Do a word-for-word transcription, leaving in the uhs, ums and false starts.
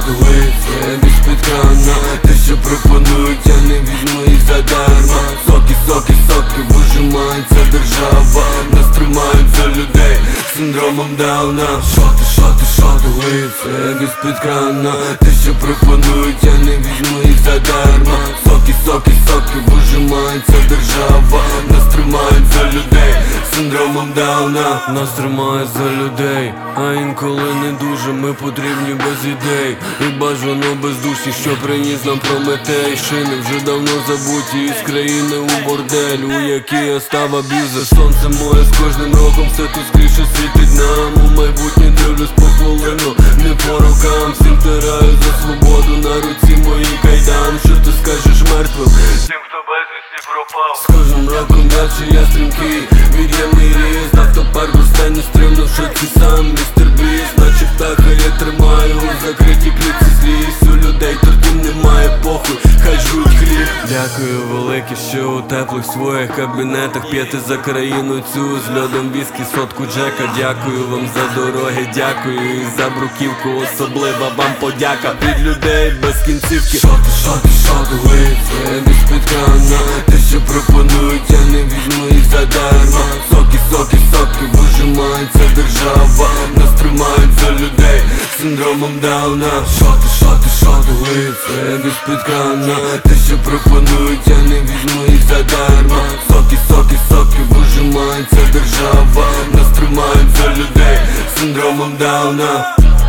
шотли, це без підкана. Те, що пропонують, я не візьму їх задарма. Соки, соки, соки, вижимають, це держава. Нас тримають за людей синдромом Дауна. Шоти, шоти, шотли, це без підкана. Те, що пропонують, я не візьму їх задарма. Соки, соки, соки, вижимають, це держава. Нас тримають за людей синдромом Дауна. Нас тримають за людей, а інколи не дуже. Ми потрібні без ідей і бажано бездушні, що приніс нам Прометей. Шини вже давно забуті із країни у бордель, у якій я став аб'юзер. Сонце моє з кожним роком все тут скрізь світить нам. У майбутнє дивлюсь по хвилину, не по рокам. Всім втираю за свободу, на руці мої кайдан. Що ти скажеш мертвим? Тим, хто безвісті пропав. З кожним роком дальше я стрімкий, від'ємний ріст. Автопарк у стані стримно, в шоці сам містер Біст. Наче птаха я тримаю у закритій клітці злість. У людей тортів немає, похуй, хай жруть хліб. Дякую велике, що у теплих своїх кабінетах п'єте за країну цю з льодом віскі, сотку Джека. Дякую вам за дороги, дякую і за бруківку, особлива вам подяка від людей без кінцівки. Шоти, шоти, шотли, це без підкана. Те, що пропонують, я не візьму їх задарма. Соки, соки, соки, вижимають, це держава. Нас тримають за людей синдромом Дауна. Шоти, шоти, шотли, це без підкана. Те, що пропонують, я не візьму їх задарма. Соки, соки, соки, вижимають, це держава. Нас тримають за людей синдромом Дауна.